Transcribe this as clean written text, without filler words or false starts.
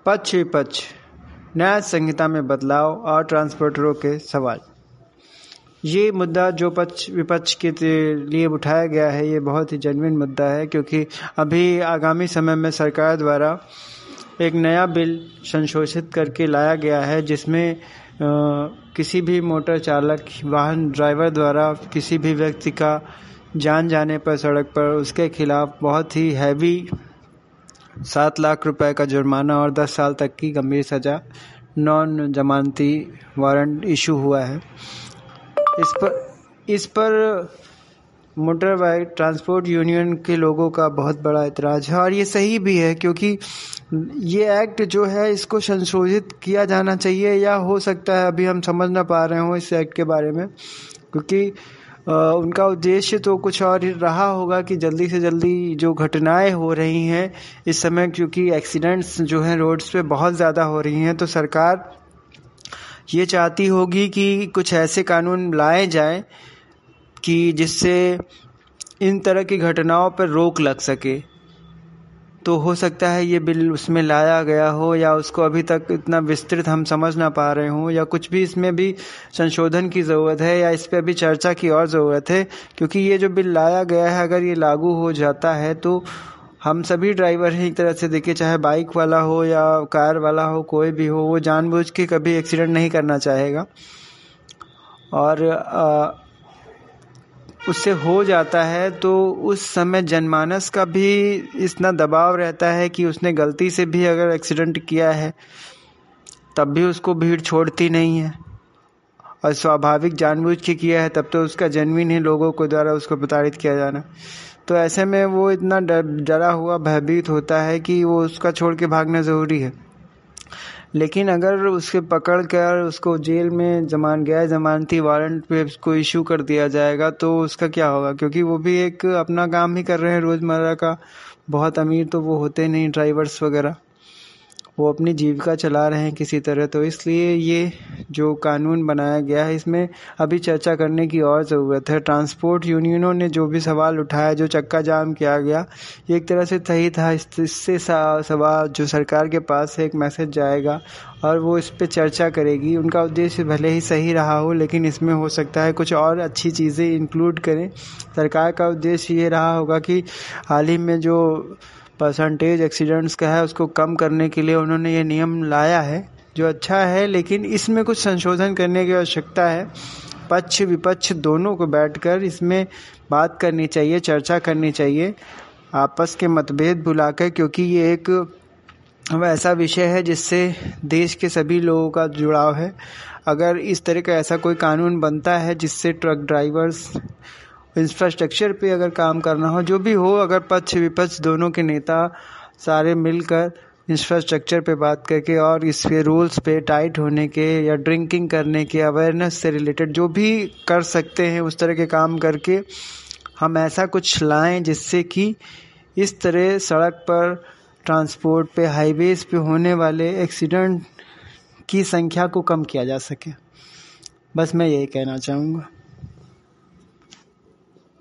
पक्ष विपक्ष, न्याय संहिता में बदलाव और ट्रांसपोर्टरों के सवाल। ये मुद्दा जो पक्ष विपक्ष के लिए उठाया गया है ये बहुत ही जेन्युइन मुद्दा है, क्योंकि अभी आगामी समय में सरकार द्वारा एक नया बिल संशोधित करके लाया गया है जिसमें किसी भी मोटर चालक वाहन ड्राइवर द्वारा किसी भी व्यक्ति का जान जाने पर सड़क पर उसके खिलाफ बहुत ही हैवी 7 लाख रुपए का जुर्माना और 10 साल तक की गंभीर सजा नॉन जमानती वारंट इशू हुआ है। इस पर मोटर बाइक ट्रांसपोर्ट यूनियन के लोगों का बहुत बड़ा एतराज़ है और ये सही भी है, क्योंकि ये एक्ट जो है इसको संशोधित किया जाना चाहिए, या हो सकता है अभी हम समझ ना पा रहे हों इस एक्ट के बारे में, क्योंकि उनका उद्देश्य तो कुछ और रहा होगा कि जल्दी से जल्दी जो घटनाएं हो रही हैं इस समय, क्योंकि एक्सीडेंट्स जो हैं रोड्स पे बहुत ज़्यादा हो रही हैं, तो सरकार ये चाहती होगी कि कुछ ऐसे कानून लाए जाएं कि जिससे इन तरह की घटनाओं पर रोक लग सके। तो हो सकता है ये बिल उसमें लाया गया हो, या उसको अभी तक इतना विस्तृत हम समझ ना पा रहे हों, या कुछ भी इसमें भी संशोधन की ज़रूरत है, या इस पर अभी चर्चा की और ज़रूरत है। क्योंकि ये जो बिल लाया गया है अगर ये लागू हो जाता है तो हम सभी ड्राइवर हैं एक तरह से देखिए, चाहे बाइक वाला हो या कार वाला हो, कोई भी हो, वो जानबूझ के कभी एक्सीडेंट नहीं करना चाहेगा। और उससे हो जाता है तो उस समय जनमानस का भी इतना दबाव रहता है कि उसने गलती से भी अगर एक्सीडेंट किया है तब भी उसको भीड़ छोड़ती नहीं है, और स्वाभाविक जानबूझ के किया है तब तो उसका जेन्युइन ही लोगों को द्वारा उसको प्रताड़ित किया जाना। तो ऐसे में वो इतना डरा हुआ भयभीत होता है कि वो उसका छोड़ के भागना ज़रूरी है। लेकिन अगर उसके पकड़ कर उसको जेल में जमानती वारंट पे उसको इशू कर दिया जाएगा तो उसका क्या होगा, क्योंकि वो भी एक अपना काम ही कर रहे हैं रोज़मर्रा का। बहुत अमीर तो वो होते नहीं ड्राइवर्स वगैरह, वो अपनी जीविका चला रहे हैं किसी तरह। तो इसलिए ये जो कानून बनाया गया है इसमें अभी चर्चा करने की और ज़रूरत है। ट्रांसपोर्ट यूनियनों ने जो भी सवाल उठाया, जो चक्का जाम किया गया, ये एक तरह से सही था। इससे सवाल जो सरकार के पास है एक मैसेज जाएगा और वो इस पे चर्चा करेगी। उनका उद्देश्य भले ही सही रहा हो, लेकिन इसमें हो सकता है कुछ और अच्छी चीज़ें इंक्लूड करें। सरकार का उद्देश्य ये रहा होगा कि हाल ही में जो परसेंटेज एक्सीडेंट्स का है उसको कम करने के लिए उन्होंने ये नियम लाया है, जो अच्छा है, लेकिन इसमें कुछ संशोधन करने की आवश्यकता है। पक्ष विपक्ष दोनों को बैठकर इसमें बात करनी चाहिए, चर्चा करनी चाहिए, आपस के मतभेद भुलाकर, क्योंकि ये एक ऐसा विषय है जिससे देश के सभी लोगों का जुड़ाव है। अगर इस तरह का ऐसा कोई कानून बनता है जिससे ट्रक ड्राइवर्स इंफ्रास्ट्रक्चर पे अगर काम करना हो, जो भी हो, अगर पक्ष विपक्ष दोनों के नेता सारे मिलकर इंफ्रास्ट्रक्चर पे बात करके और इसके रूल्स पे टाइट होने के या ड्रिंकिंग करने के अवेयरनेस से रिलेटेड जो भी कर सकते हैं उस तरह के काम करके हम ऐसा कुछ लाएं जिससे कि इस तरह सड़क पर ट्रांसपोर्ट पे हाईवेज पे होने वाले एक्सीडेंट की संख्या को कम किया जा सके। बस मैं यही कहना चाहूँगा।